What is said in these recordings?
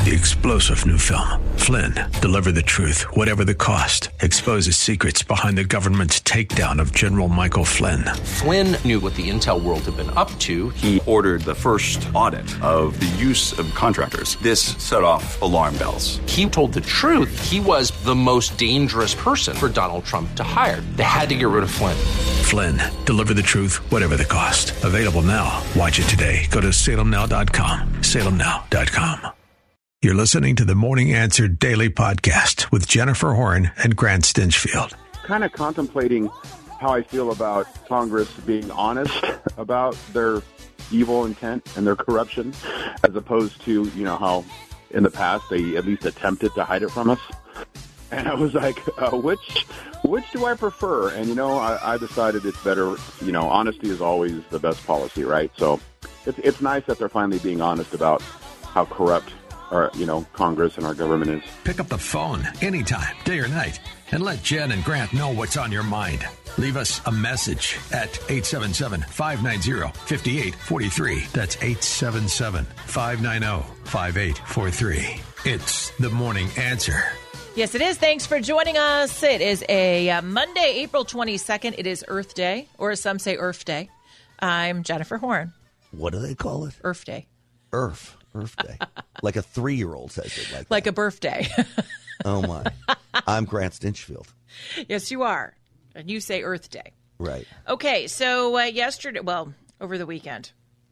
The explosive new film, Flynn, deliver the truth, whatever the cost, exposes secrets behind the government's takedown of General Michael Flynn. Flynn knew what the intel world had been up to. He ordered the first audit of the use of contractors. This set off alarm bells. He told the truth. He was the most dangerous person for Donald Trump to hire. They had to get rid of Flynn. Flynn, deliver the truth, whatever the cost. Available now. Watch it today. Go to salemnow.com. salemnow.com. You're listening to the Morning Answer Daily Podcast with Jennifer Horn and Grant Stinchfield. Kind of contemplating how I feel about Congress being honest about their evil intent and their corruption, as opposed to, how in the past they at least attempted to hide it from us. And I was like, which do I prefer? And, I decided it's better, honesty is always the best policy, right? So it's nice that they're finally being honest about how corrupt our, Congress and our government is. Pick up the phone anytime, day or night, and let Jen and Grant know what's on your mind. Leave us a message at 877-590-5843. That's 877-590-5843. It's the Morning Answer. Yes, it is. Thanks for joining us. It is a Monday, April 22nd. It is Earth Day, or as some say, Earth Day. I'm Jennifer Horn. What do they call it? Earth Day. Earth Day. Like a 3-year-old says it like a birthday. Oh, my. I'm Grant Stinchfield. Yes, you are. And you say Earth Day. Right. Okay, so over the weekend,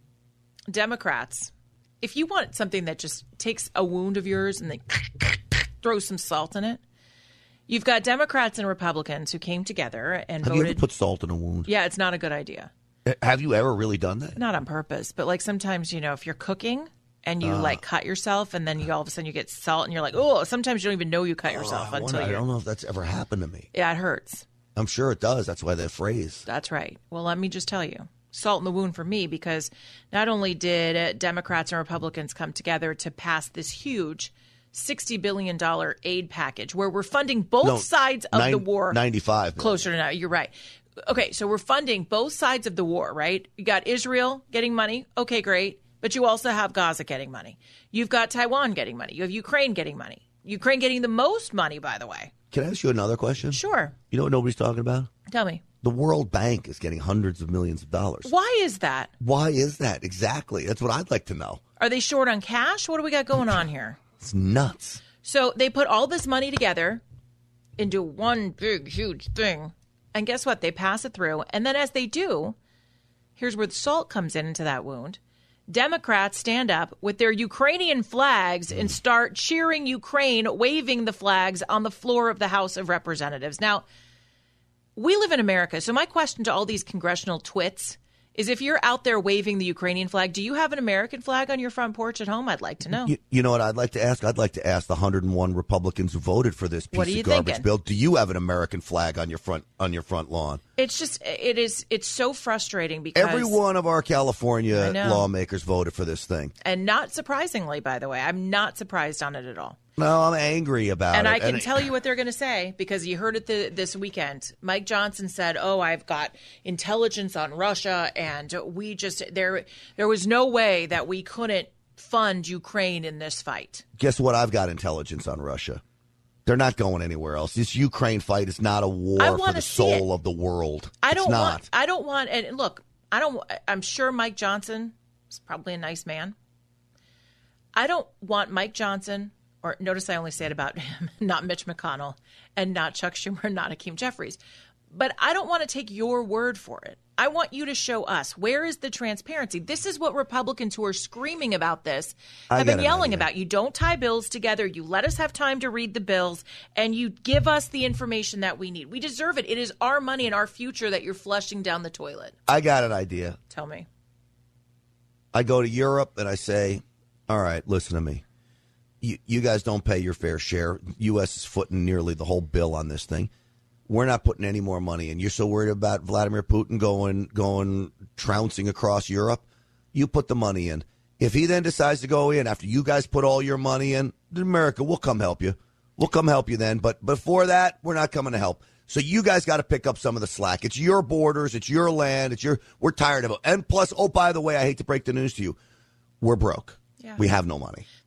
Democrats, if you want something that just takes a wound of yours and they throw some salt in it, you've got Democrats and Republicans who came together and voted. Have you ever put salt in a wound? Yeah, it's not a good idea. Have you ever really done that? Not on purpose, but sometimes, if you're cooking and you cut yourself and then all of a sudden you get salt and you're like, oh, sometimes you don't even know you cut yourself until I don't know if that's ever happened to me. Yeah, it hurts. I'm sure it does. That's why that phrase. That's right. Well, let me just tell you, salt in the wound for me, because not only did Democrats and Republicans come together to pass this huge $60 billion aid package where we're funding both sides of the war. 95. Closer to now. You're right. Okay, so we're funding both sides of the war, right? You got Israel getting money. Okay, great. But you also have Gaza getting money. You've got Taiwan getting money. You have Ukraine getting money. Ukraine getting the most money, by the way. Can I ask you another question? Sure. You know what nobody's talking about? Tell me. The World Bank is getting hundreds of millions of dollars. Why is that? Why is that? Exactly. That's what I'd like to know. Are they short on cash? What do we got going on here? It's nuts. So they put all this money together into one big, huge thing. And guess what? They pass it through. And then as they do, here's where the salt comes into that wound. Democrats stand up with their Ukrainian flags and start cheering Ukraine, waving the flags on the floor of the House of Representatives. Now, we live in America. So my question to all these congressional twits is, if you're out there waving the Ukrainian flag, do you have an American flag on your front porch at home? I'd like to know. You know what I'd like to ask? I'd like to ask the 101 Republicans who voted for this piece of garbage bill. Do you have an American flag on your front lawn? It's so frustrating because every one of our California lawmakers voted for this thing. And not surprisingly, by the way, I'm not surprised on it at all. No, I'm angry about it. And I can tell you what they're going to say, because you heard it this weekend. Mike Johnson said, I've got intelligence on Russia, and there was no way that we couldn't fund Ukraine in this fight. Guess what? I've got intelligence on Russia. They're not going anywhere else. This Ukraine fight is not a war for the soul of the world. I'm sure Mike Johnson is probably a nice man. I don't want Mike Johnson, or notice I only say it about him, not Mitch McConnell and not Chuck Schumer, not Hakeem Jeffries. But I don't want to take your word for it. I want you to show us, where is the transparency? This is what Republicans who are screaming about this have been yelling about. You don't tie bills together. You let us have time to read the bills, and you give us the information that we need. We deserve it. It is our money and our future that you're flushing down the toilet. I got an idea. Tell me. I go to Europe and I say, all right, listen to me. You guys don't pay your fair share. U.S. is footing nearly the whole bill on this thing. We're not putting any more money in. You're so worried about Vladimir Putin going trouncing across Europe. You put the money in. If he then decides to go in after you guys put all your money in, America, we'll come help you. We'll come help you then. But before that, we're not coming to help. So you guys got to pick up some of the slack. It's your borders. It's your land. We're tired of it. And plus, by the way, I hate to break the news to you. We're broke. Yeah. We have no money.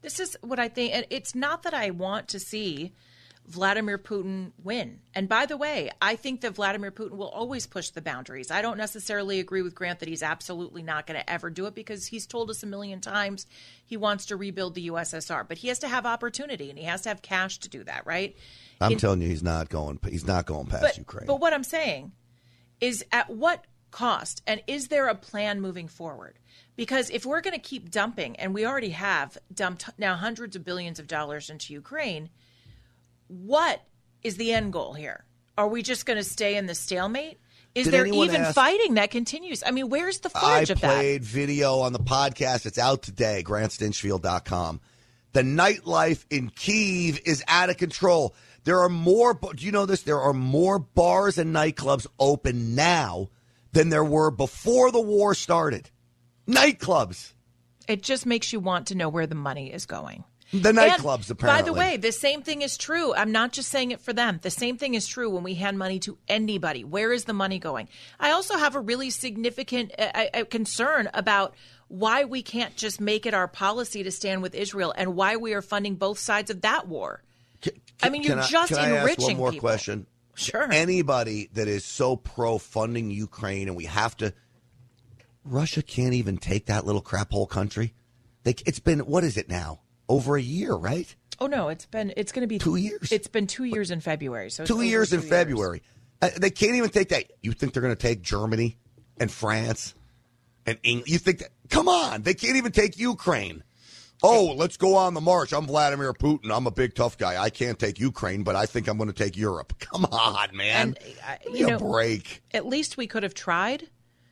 This is what I think. And it's not that I want to see Vladimir Putin win. And by the way, I think that Vladimir Putin will always push the boundaries. I don't necessarily agree with Grant that he's absolutely not going to ever do it, because he's told us a million times he wants to rebuild the USSR. But he has to have opportunity, and he has to have cash to do that, right? I'm telling you, he's not going past Ukraine. But what I'm saying is, at what cost? And is there a plan moving forward? Because if we're going to keep dumping, and we already have dumped now hundreds of billions of dollars into Ukraine, what is the end goal here? Are we just going to stay in the stalemate? Is there even fighting that continues? I mean, where's the footage of that? I played video on the podcast. It's out today, GrantStinchfield.com. The nightlife in Kyiv is out of control. There are more, do you know this? There are more bars and nightclubs open now than there were before the war started. Nightclubs. It just makes you want to know where the money is going. The nightclubs, apparently. By the way, the same thing is true. I'm not just saying it for them. The same thing is true when we hand money to anybody. Where is the money going? I also have a really significant concern about why we can't just make it our policy to stand with Israel, and why we are funding both sides of that war. You're just enriching people. Can I ask one more question? Sure. Anybody that is so pro-funding Ukraine, and we have to – Russia can't even take that little crap hole country. It's been – what is it now? Over a year, right? Oh, no, it's going to be 2 years. It's been 2 years in February. So 2 years in February. They can't even take that. You think they're going to take Germany and France and England? You think that? Come on. They can't even take Ukraine. Oh, let's go on the march. I'm Vladimir Putin. I'm a big tough guy. I can't take Ukraine, but I think I'm going to take Europe. Come on, man. Give me a break. At least we could have tried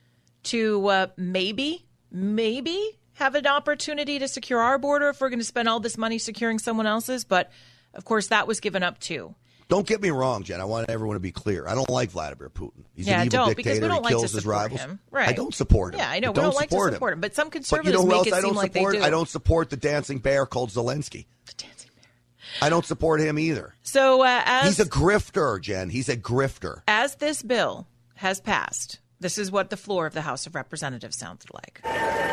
to maybe have an opportunity to secure our border if we're going to spend all this money securing someone else's. But, of course, that was given up, too. Don't get me wrong, Jen. I want everyone to be clear. I don't like Vladimir Putin. He's an evil dictator. He kills his rivals. Right. I don't support him. Yeah, I know. We don't like to support him. But some conservatives make it seem like they do. I don't support the dancing bear called Zelensky. The dancing bear. I don't support him either. So he's a grifter, Jen. He's a grifter. As this bill has passed, this is what the floor of the House of Representatives sounded like.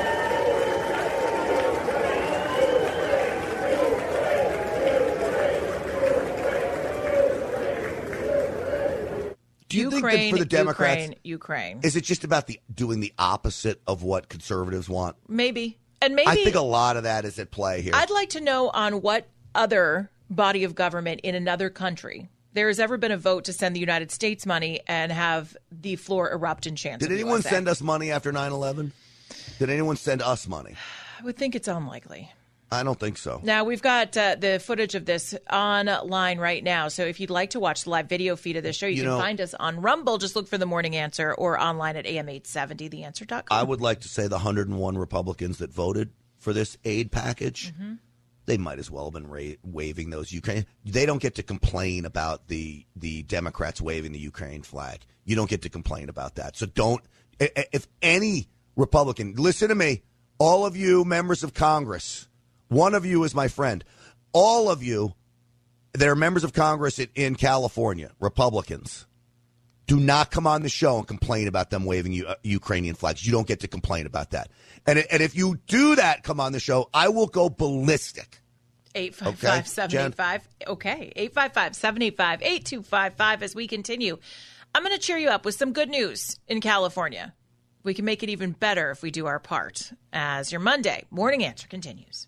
Do you think that for the Democrats, Ukraine, is it just about doing the opposite of what conservatives want? Maybe. I think a lot of that is at play here. I'd like to know on what other body of government in another country there has ever been a vote to send the United States money and have the floor erupt in chants. Did anyone send us money after 9/11? Did anyone send us money? I would think it's unlikely. I don't think so. Now, we've got the footage of this online right now. So if you'd like to watch the live video feed of this show, you can find us on Rumble. Just look for The Morning Answer, or online at am870theanswer.com. I would like to say the 101 Republicans that voted for this aid package, they might as well have been waving those Ukraine. They don't get to complain about the Democrats waving the Ukraine flag. You don't get to complain about that. So don't – if any Republican – listen to me, all of you members of Congress – one of you is my friend. All of you that are members of Congress in California, Republicans, do not come on the show and complain about them waving Ukrainian flags. You don't get to complain about that. And if you do that, come on the show, I will go ballistic. 855-785. Okay. 855-785-8255 as we continue. I'm going to cheer you up with some good news in California. We can make it even better if we do our part as your Monday Morning Answer continues.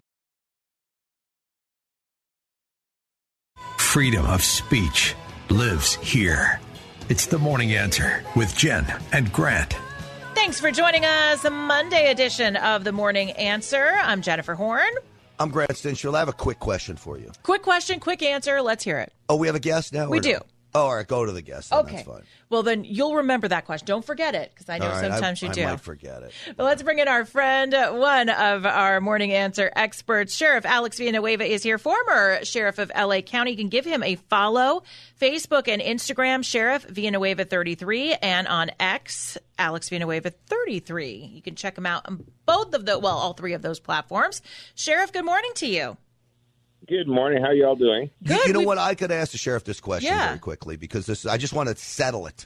Freedom of speech lives here. It's The Morning Answer with Jen and Grant. Thanks for joining us, a Monday edition of The Morning Answer. I'm Jennifer Horn. I'm Grant Stinchfield. I have a quick question for you. Quick question, quick answer. Let's hear it. Oh, we have a guest now? We do. Oh, all right. Go to the guest. Then. Okay. That's fine. Well, then you'll remember that question. Don't forget it, because I know sometimes you do. I might forget it. But let's bring in our friend, one of our Morning Answer experts. Sheriff Alex Villanueva is here, former sheriff of L.A. County. You can give him a follow. Facebook and Instagram, Sheriff Villanueva 33, and on X, Alex Villanueva 33. You can check him out on all three of those platforms. Sheriff, good morning to you. Good morning. How are y'all doing? Good. You know what? I could ask the sheriff this question very quickly, because I just want to settle it.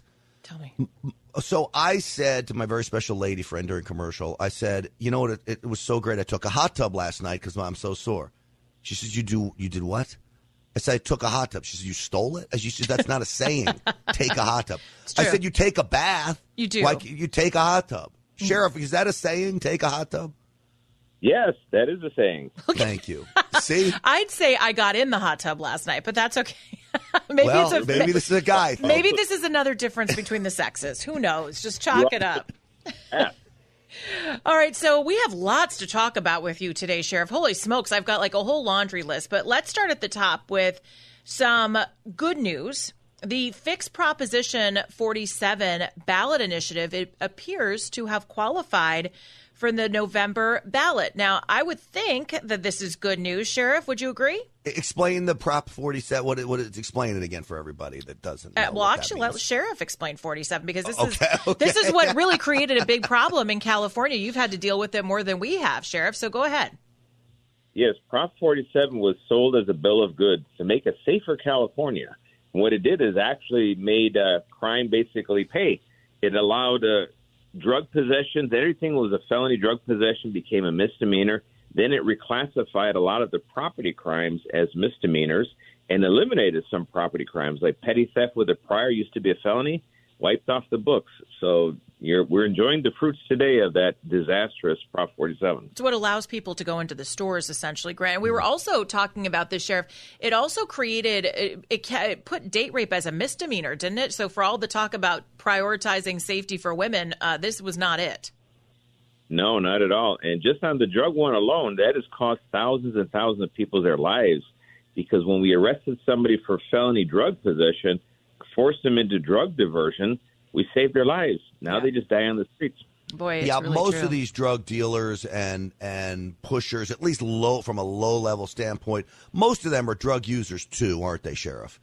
Tell me. So I said to my very special lady friend during commercial, I said, you know what? It was so great. I took a hot tub last night because I'm so sore. She says, you did what? I said, I took a hot tub. She said, you stole it? She said, that's not a saying. Take a hot tub. I said, you take a bath. You do. Like you take a hot tub. Sheriff, is that a saying? Take a hot tub? Yes, that is a saying. Thank you. See? I'd say I got in the hot tub last night, but that's okay. maybe this is a guy thing. Maybe this is another difference between the sexes. Who knows? Just chalk it up. Yeah. All right, so we have lots to talk about with you today, Sheriff. Holy smokes, I've got like a whole laundry list. But let's start at the top with some good news. The Fix Proposition 47 ballot initiative, it appears to have qualified for the November ballot. Now, I would think that this is good news. Sheriff, would you agree? Explain the Prop 47. Explain it again for everybody that doesn't know. Well, actually, let Sheriff explain 47 because this is what really created a big problem in California. You've had to deal with it more than we have, Sheriff, so go ahead. Yes, Prop 47 was sold as a bill of goods to make a safer California. And what it did is actually made crime basically pay. It allowed drug possessions. Everything was a felony. Drug possession became a misdemeanor. Then it reclassified a lot of the property crimes as misdemeanors and eliminated some property crimes, like petty theft with a prior used to be a felony, wiped off the books. So we're enjoying the fruits today of that disastrous Prop 47. It's what allows people to go into the stores, essentially, Grant. We were also talking about this, Sheriff. It also it put date rape as a misdemeanor, didn't it? So for all the talk about prioritizing safety for women, this was not it. No, not at all. And just on the drug one alone, that has cost thousands and thousands of people their lives, because when we arrested somebody for felony drug possession, forced them into drug diversion, we saved their lives. Now they just die on the streets. Boy, it's really most true. of these drug dealers and pushers, at least from a low level standpoint, most of them are drug users too, aren't they, Sheriff?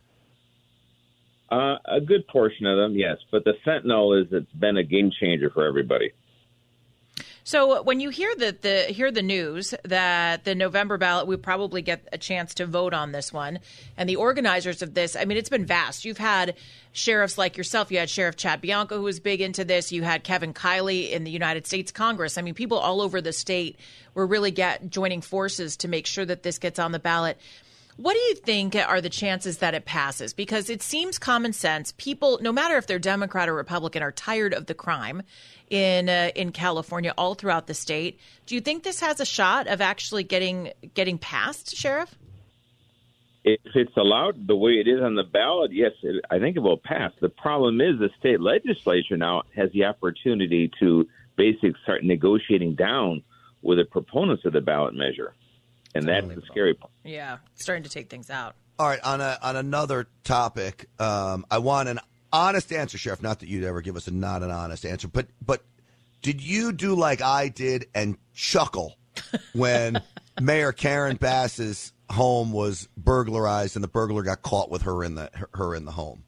A good portion of them, yes. But the fentanyl it's been a game changer for everybody. So when you hear the news that the November ballot, we probably get a chance to vote on this one, and the organizers of this, I mean, it's been vast. You've had sheriffs like yourself. You had Sheriff Chad Bianco, who was big into this. You had Kevin Kiley in the United States Congress. I mean, people all over the state were really joining forces to make sure that this gets on the ballot. What do you think are the chances that it passes? Because it seems common sense. People, no matter if they're Democrat or Republican, are tired of the crime in California, all throughout the state. Do you think this has a shot of actually getting passed, Sheriff? If it's allowed the way it is on the ballot, yes, I think it will pass. The problem is the state legislature now has the opportunity to basically start negotiating down with the proponents of the ballot measure. And that's the scary part. Yeah, starting to take things out. All right, on another topic, I want an honest answer, Sheriff. Not that you'd ever give us not an honest answer, but did you do like I did and chuckle when Mayor Karen Bass's home was burglarized and the burglar got caught with her in the home?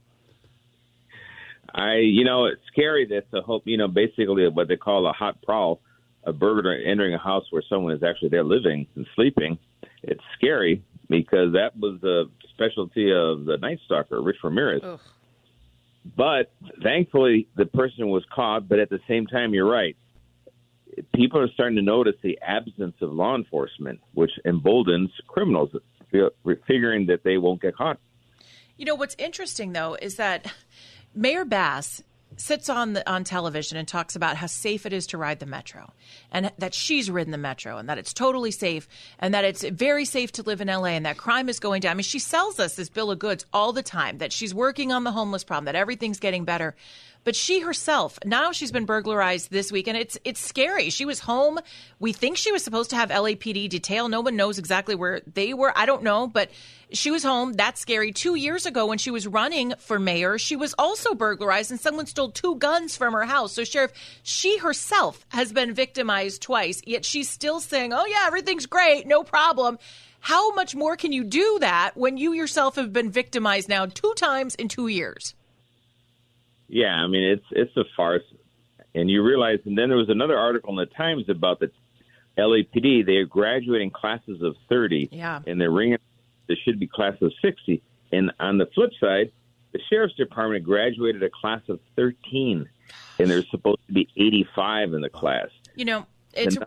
It's scary. That's basically what they call a hot prowl. A burglar entering a house where someone is actually there living and sleeping. It's scary because that was the specialty of the Night Stalker, Rich Ramirez. Ugh. But thankfully, the person was caught. But at the same time, you're right. People are starting to notice the absence of law enforcement, which emboldens criminals, figuring that they won't get caught. You know, what's interesting, though, is that Mayor Bass sits on television and talks about how safe it is to ride the metro, and that she's ridden the metro, and that it's totally safe, and that it's very safe to live in LA, and that crime is going down. I mean, she sells us this bill of goods all the time, that she's working on the homeless problem, that everything's getting better. But she herself, now she's been burglarized this week, and it's scary. She was home. We think she was supposed to have LAPD detail. No one knows exactly where they were. I don't know, but she was home. That's scary. 2 years ago, when she was running for mayor, she was also burglarized, and someone stole 2 guns from her house. So, Sheriff, she herself has been victimized twice, yet she's still saying, oh, yeah, everything's great, no problem. How much more can you do that when you yourself have been victimized now 2 times in 2 years? Yeah, I mean, it's a farce. And you realize, and then there was another article in the Times about the LAPD. They are graduating classes of 30, and they're ringing. There should be classes of 60. And on the flip side, The sheriff's department graduated a class of 13, and there's supposed to be 85 in the class. It's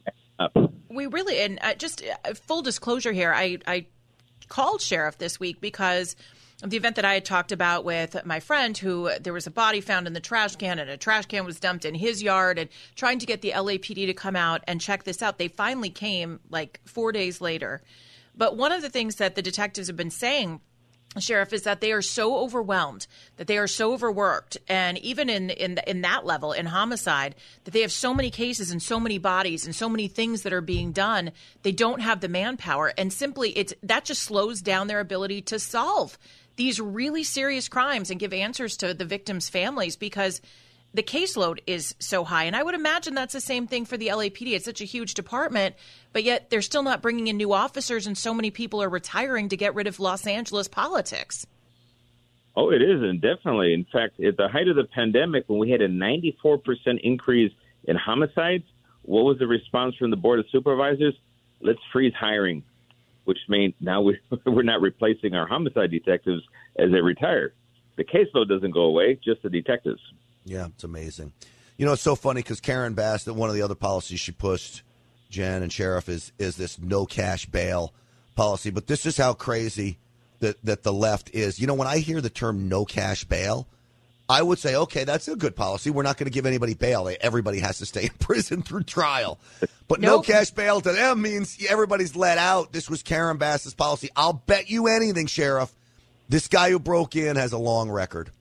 we really, and just full disclosure here, I called Sheriff this week because of the event that I had talked about with my friend, who there was a body found in the trash can, and a trash can was dumped in his yard, and trying to get the LAPD to come out and check this out. They finally came like 4 days later. But one of the things that the detectives have been saying, Sheriff, is that they are so overwhelmed, that they are so overworked, and even in that level, in homicide, that they have so many cases and so many bodies and so many things that are being done, they don't have the manpower, and simply that just slows down their ability to solve these really serious crimes and give answers to the victims' families, because the caseload is so high. And I would imagine that's the same thing for the LAPD. It's such a huge department, but yet they're still not bringing in new officers, and so many people are retiring to get rid of Los Angeles politics. Oh, it is, and definitely. In fact, at the height of the pandemic, when we had a 94% increase in homicides, what was the response from the Board of Supervisors? Let's freeze hiring, which means now we're not replacing our homicide detectives as they retire. The caseload doesn't go away, just the detectives. Yeah, it's amazing. It's so funny because Karen Bass, that one of the other policies she pushed, Jen and Sheriff, is this no cash bail policy. But this is how crazy that the left is. When I hear the term no cash bail, I would say, okay, that's a good policy. We're not going to give anybody bail. Everybody has to stay in prison through trial. But no cash bail to them means everybody's let out. This was Karen Bass's policy. I'll bet you anything, Sheriff, this guy who broke in has a long record.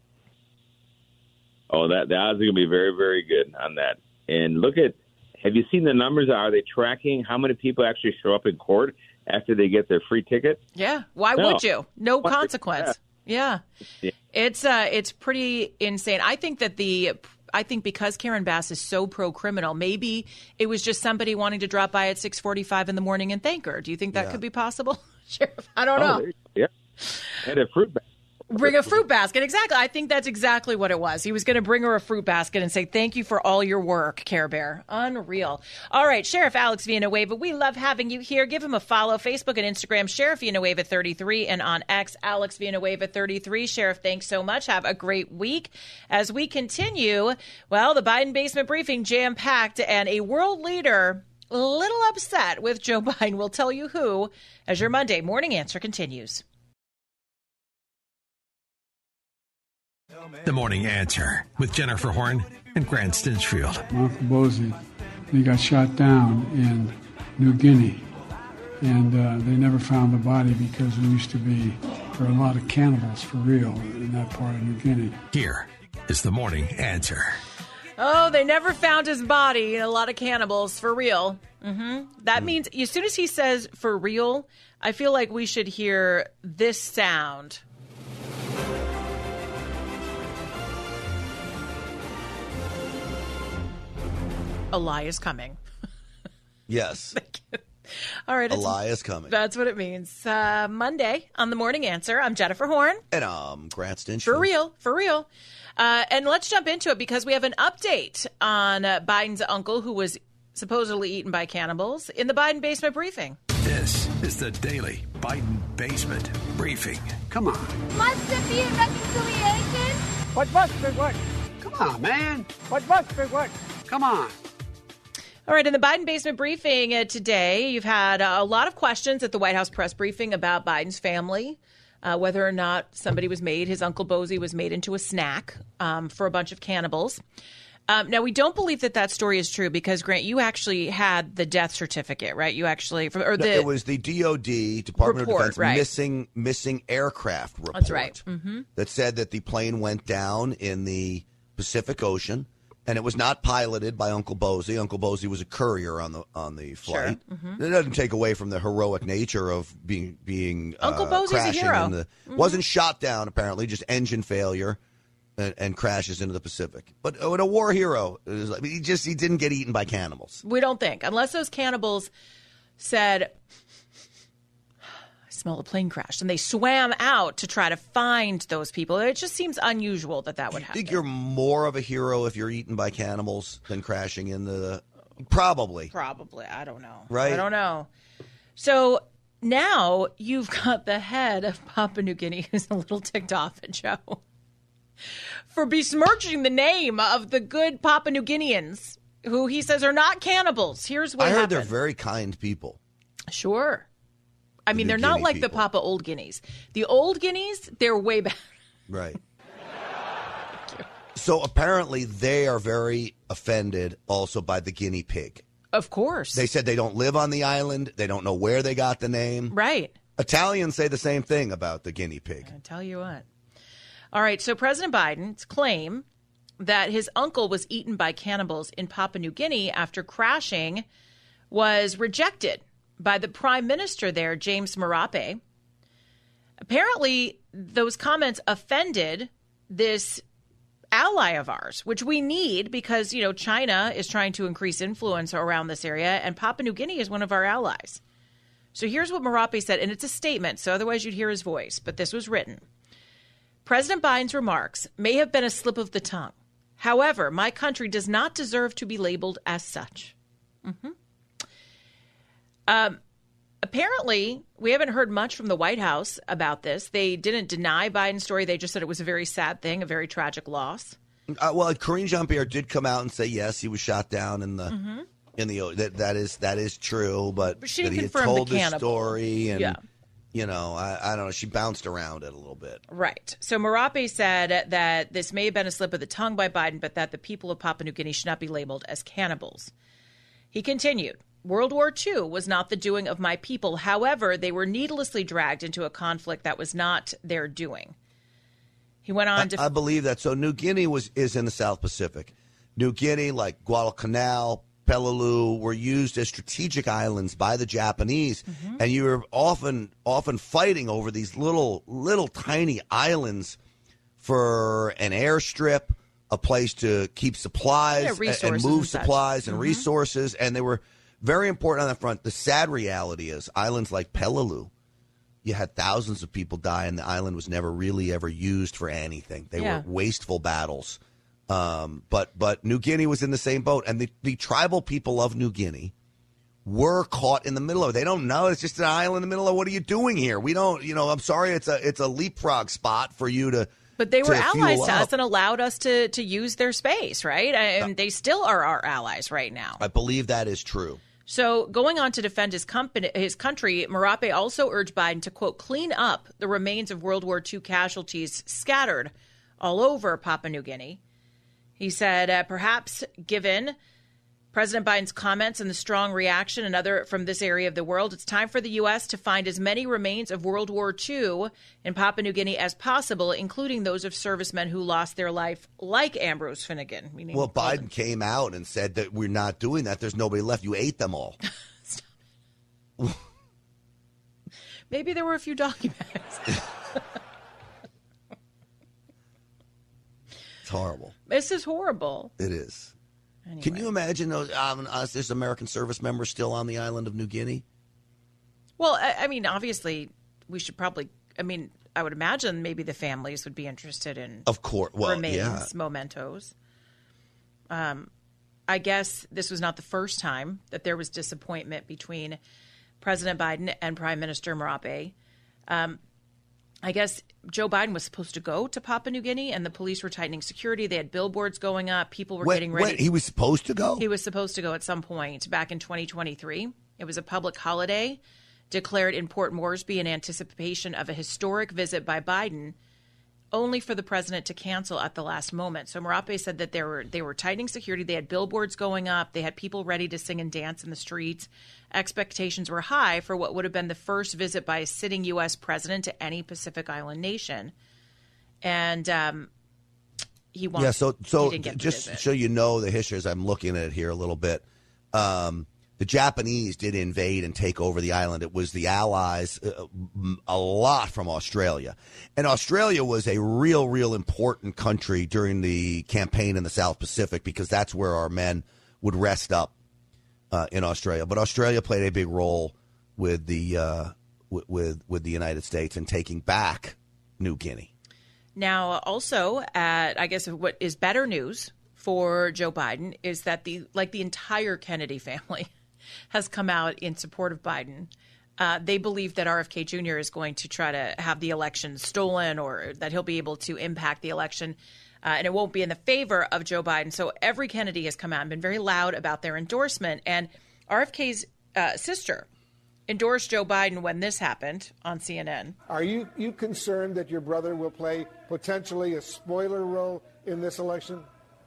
Oh, the odds are going to be very, very good on that. And have you seen the numbers? Are they tracking how many people actually show up in court after they get their free ticket? Yeah. Why would you? No consequence. Yeah. It's pretty insane. I think because Karen Bass is so pro-criminal, maybe it was just somebody wanting to drop by at 6:45 in the morning and thank her. Do you think that could be possible, Sheriff? I don't know. Yeah. And a fruit bag. Bring a fruit basket. Exactly. I think that's exactly what it was. He was going to bring her a fruit basket and say, thank you for all your work, Care Bear. Unreal. All right, Sheriff Alex Villanueva, we love having you here. Give him a follow. Facebook and Instagram, Sheriff Villanueva 33, and on X, Alex Villanueva 33. Sheriff, thanks so much. Have a great week. As we continue, the Biden basement briefing jam-packed, and a world leader a little upset with Joe Biden. We'll tell you who as your Monday Morning Answer continues. The Morning Answer with Jennifer Horn and Grant Stinchfield. Uncle Bozy, he got shot down in New Guinea, and they never found the body because there were a lot of cannibals for real in that part of New Guinea. Here is The Morning Answer. Oh, they never found his body. A lot of cannibals for real. That means as soon as he says for real, I feel like we should hear this sound. A lie is coming. Yes. All right. A lie is coming. That's what it means. Monday on The Morning Answer. I'm Jennifer Horn. And I'm Grant Stinchfield. For real. And let's jump into it because we have an update on Biden's uncle who was supposedly eaten by cannibals in the Biden basement briefing. This is the Daily Biden Basement Briefing. Come on. Must there be a reconciliation? What must be what? Come on, man. What must be what? Come on. All right, in the Biden basement briefing today, you've had a lot of questions at the White House press briefing about Biden's family, whether or not his Uncle Bozy was made into a snack for a bunch of cannibals. Now, we don't believe that story is true because, Grant, you actually had the death certificate, right? You actually, it was the DOD, Department report, of Defense, missing aircraft report. That's right. That said that the plane went down in the Pacific Ocean. And it was not piloted by Uncle Bozy. Uncle Bozy was a courier on the flight. Sure. It doesn't take away from the heroic nature of being Uncle Bozy's a hero. Wasn't shot down apparently, just engine failure, and crashes into the Pacific. But a war hero, he didn't get eaten by cannibals. We don't think, unless those cannibals said, I smell a plane crash, and they swam out to try to find those people. It just seems unusual that would happen. I think you're more of a hero if you're eaten by cannibals than crashing into the... Probably. I don't know. Right? I don't know. So now you've got the head of Papua New Guinea who's a little ticked off at Joe. for besmirching the name of the good Papua New Guineans, who he says are not cannibals. Here's what I heard happened. they're very kind people. Sure. I mean, they're New not Guinea like people. the Papua Old Guineas. The Old Guineas, they're way back. Right. So apparently they are very offended also by the guinea pig. Of course. They said they don't live on the island. They don't know where they got the name. Right. Italians say the same thing about the guinea pig. I tell you what. All right, so President Biden's claim that his uncle was eaten by cannibals in Papua New Guinea after crashing was rejected by the prime minister there, James Marape. Apparently, those comments offended this ally of ours, which we need because, you know, China is trying to increase influence around this area, and Papua New Guinea is one of our allies. So here's what Marape said, and it's a statement, so otherwise you'd hear his voice, but this was written. President Biden's remarks may have been a slip of the tongue. However, my country does not deserve to be labeled as such. Apparently, we haven't heard much from the White House about this. They didn't deny Biden's story. They just said it was a very sad thing, a very tragic loss. Well, Karine Jean-Pierre did come out and say, yes, he was shot down in the that is true, but she that didn't he had confirm told the the cannibal. story, and Yeah. you know, I don't know, she bounced around it a little bit. Right. So Marape said that this may have been a slip of the tongue by Biden, but that the people of Papua New Guinea should not be labeled as cannibals. He continued, World War II was not the doing of my people. However, they were needlessly dragged into a conflict that was not their doing. He went on to... I believe that. So New Guinea is in the South Pacific. New Guinea, like Guadalcanal, Peleliu, were used as strategic islands by the Japanese, and you were often fighting over these little tiny islands for an airstrip, a place to keep supplies and move supplies and resources, and they were very important on that front. The sad reality is islands like Peleliu, you had thousands of people die, and the island was never really ever used for anything. They were wasteful battles. But New Guinea was in the same boat, and the tribal people of New Guinea were caught in the middle of it. They don't know. It's just an island in the middle of, what are you doing here? We don't, I'm sorry, it's a leapfrog spot for you to... But they were allies to us up. and allowed us to use their space, right? And they still are our allies right now. I believe that is true. So going on to defend his country, Marape also urged Biden to, quote, clean up the remains of World War II casualties scattered all over Papua New Guinea. He said, perhaps given President Biden's comments and the strong reaction from this area of the world, it's time for the U.S. to find as many remains of World War II in Papua New Guinea as possible, including those of servicemen who lost their life, like Ambrose Finnegan. Well, Biden came out and said that we're not doing that. There's nobody left. You ate them all. Maybe there were a few documents. It's horrible. This is horrible. It is. Anyway. Can you imagine there's American service members still on the island of New Guinea? Well, I mean, obviously, we should probably. I mean, I would imagine maybe the families would be interested in, of course, remains, mementos. I guess this was not the first time that there was disappointment between President Biden and Prime Minister Marape. I guess Joe Biden was supposed to go to Papua New Guinea, and the police were tightening security. They had billboards going up. People were getting ready. He was supposed to go? He was supposed to go at some point back in 2023. It was a public holiday declared in Port Moresby in anticipation of a historic visit by Biden, only for the president to cancel at the last moment. So Marape said that they were tightening security. They had billboards going up. They had people ready to sing and dance in the streets. Expectations were high for what would have been the first visit by a sitting U.S. president to any Pacific Island nation. And he wanted. Yeah, so he didn't get just the visit. so you know the history, as I'm looking at it here a little bit, the Japanese did invade and take over the island. It was the Allies, a lot from Australia. And Australia was a real important country during the campaign in the South Pacific, because that's where our men would rest up in Australia. But Australia played a big role with the with the United States in taking back New Guinea. Now, also, I guess what is better news for Joe Biden is that the entire Kennedy family has come out in support of Biden. they believe that RFK Jr. is going to try to have the election stolen or that he'll be able to impact the election. And it won't be in the favor of Joe Biden. So every Kennedy has come out and been very loud about their endorsement. And RFK's sister endorsed Joe Biden when this happened on CNN. Are you concerned that your brother will play potentially a spoiler role in this election?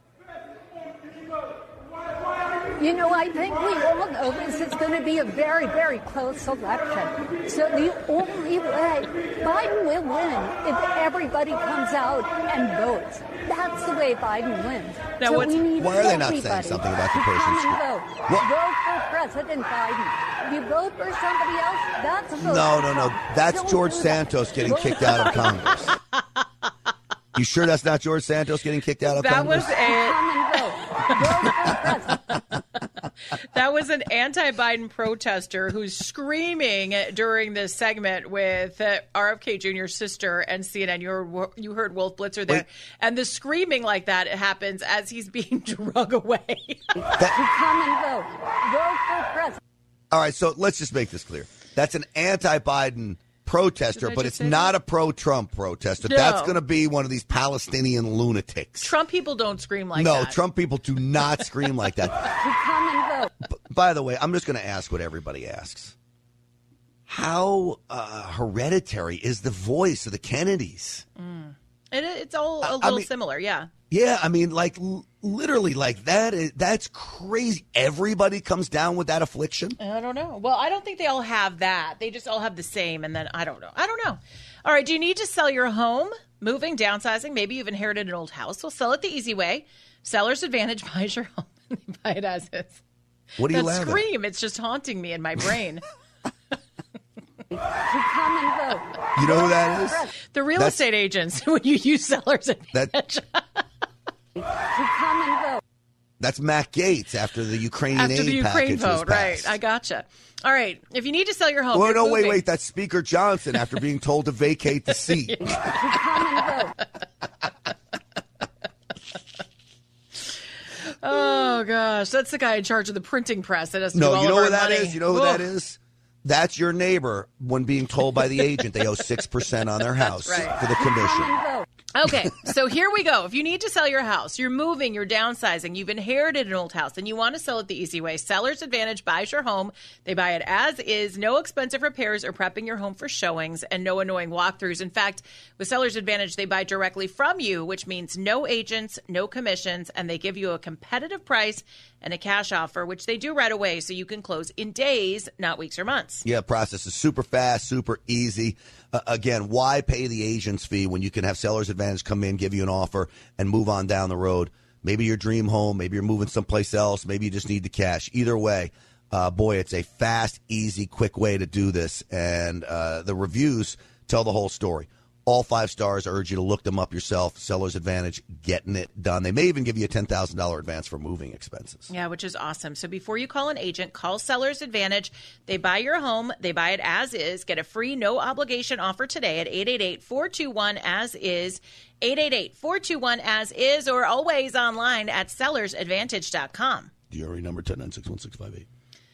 You know, I think we all know this is going to be a very, very close election. So the only way Biden will win if everybody comes out and votes. That's the way Biden wins. Now, so we need why are they not saying something about the person? Vote for President Biden. If you vote for somebody else, that's a vote. No. That's George Santos getting kicked out of Congress. You sure that's not George Santos getting kicked out of Congress? That was an anti-Biden protester who's screaming during this segment with RFK Jr.'s sister and CNN. You heard Wolf Blitzer there. Wait. And the screaming like that happens as he's being drug away. Come and vote. Vote for president. All right, so let's just make this clear. That's an anti-Biden protester, but it's not a pro-Trump protester. No. That's going to be one of these Palestinian lunatics. Trump people don't scream like that. No, Trump people do not scream like that. Come and vote. By the way, I'm just going to ask what everybody asks. How hereditary is the voice of the Kennedys? It's all a little similar, yeah. Yeah, I mean, like, literally, like, that's crazy. Everybody comes down with that affliction? I don't know. Well, I don't think they all have that. They just all have the same, and then I don't know. All right, do you need to sell your home? Moving, downsizing, maybe you've inherited an old house. Well, sell it the easy way. Seller's Advantage buys your home and they buy it as is. What do you laughing at? That scream, it's just haunting me in my brain. Come and vote. You know who that is? The real estate agents, when you use Seller's Advantage. Come and vote. That's Matt Gaetz after the Ukrainian aid Ukraine package vote, was passed. right? I gotcha. All right, if you need to sell your home, well, no, wait. That's Speaker Johnson after being told to vacate the seat. Come and vote. Oh gosh, that's the guy in charge of the printing press that has to do all you know of who that money. is? You know who that is? That's your neighbor when being told by the agent they owe 6% on their house for the commission. Okay, so here we go. If you need to sell your house, you're moving, you're downsizing, you've inherited an old house, and you want to sell it the easy way, Seller's Advantage buys your home. They buy it as is, no expensive repairs or prepping your home for showings, and no annoying walkthroughs. In fact, with Seller's Advantage, they buy directly from you, which means no agents, no commissions, and they give you a competitive price and a cash offer, which they do right away, so you can close in days, not weeks or months. Yeah, process is super fast, super easy. Again, why pay the agent's fee when you can have Seller's Advantage come in, give you an offer, and move on down the road? Maybe your dream home, maybe you're moving someplace else, maybe you just need the cash. Either way, boy, it's a fast, easy, quick way to do this. And the reviews tell the whole story. All 5 stars. I urge you to look them up yourself. Seller's Advantage, getting it done. They may even give you a $10,000 advance for moving expenses. Yeah, which is awesome. So before you call an agent, call Seller's Advantage. They buy your home. They buy it as is. Get a free no-obligation offer today at 888-421-AS-IS, 888-421-AS-IS, or always online at sellersadvantage.com. DRE number 10961658.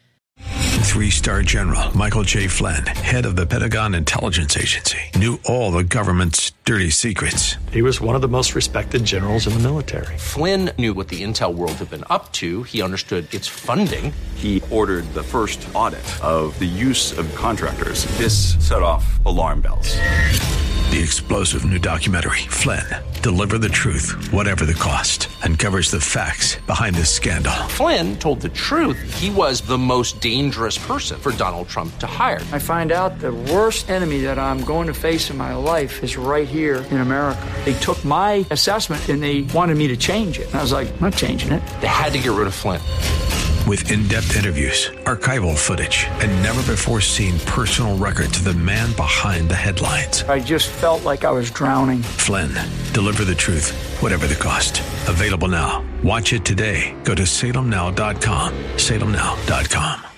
3-star General Michael J. Flynn, head of the Pentagon Intelligence Agency, knew all the government's dirty secrets. He was one of the most respected generals in the military. Flynn knew what the intel world had been up to. He understood its funding. He ordered the first audit of the use of contractors. This set off alarm bells. The explosive new documentary, Flynn, Deliver the Truth, Whatever the Cost, uncovers the facts behind this scandal. Flynn told the truth. He was the most dangerous person for Donald Trump to hire. I find out the worst enemy that I'm going to face in my life is right here in America. They took my assessment and they wanted me to change it. And I was like, I'm not changing it. They had to get rid of Flynn. With in-depth interviews, archival footage, and never-before-seen personal records of the man behind the headlines. I just felt like I was drowning. Flynn, Deliver the Truth, Whatever the Cost. Available now. Watch it today. Go to salemnow.com. salemnow.com.